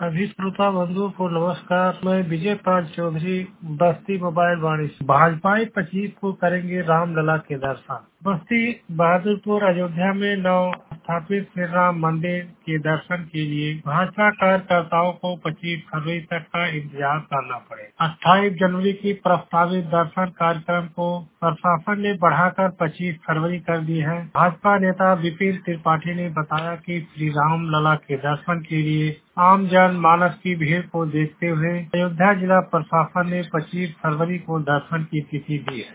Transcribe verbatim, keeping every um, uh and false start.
सभी श्रोता बंधुओं को नमस्कार। मैं विजय पाल चौधरी, बस्ती मोबाइल वाणी से। भाजपाई पच्चीस को करेंगे रामलला के दर्शन। बस्ती बहादुरपुर अयोध्या में नव स्थापित श्री राम मंदिर के दर्शन के लिए भाजपा कार्यकर्ताओं को पच्चीस फरवरी तक का इंतजार करना पड़ेगा। अट्ठाईस जनवरी की प्रस्तावित दर्शन कार्यक्रम को प्रशासन ने बढ़ाकर पच्चीस फरवरी कर दी है। भाजपा नेता विपिन त्रिपाठी ने बताया कि श्री राम लला के दर्शन के लिए आम जन मानस की भीड़ को देखते हुए अयोध्या जिला प्रशासन ने पच्चीस फरवरी को दर्शन की तिथि दी है।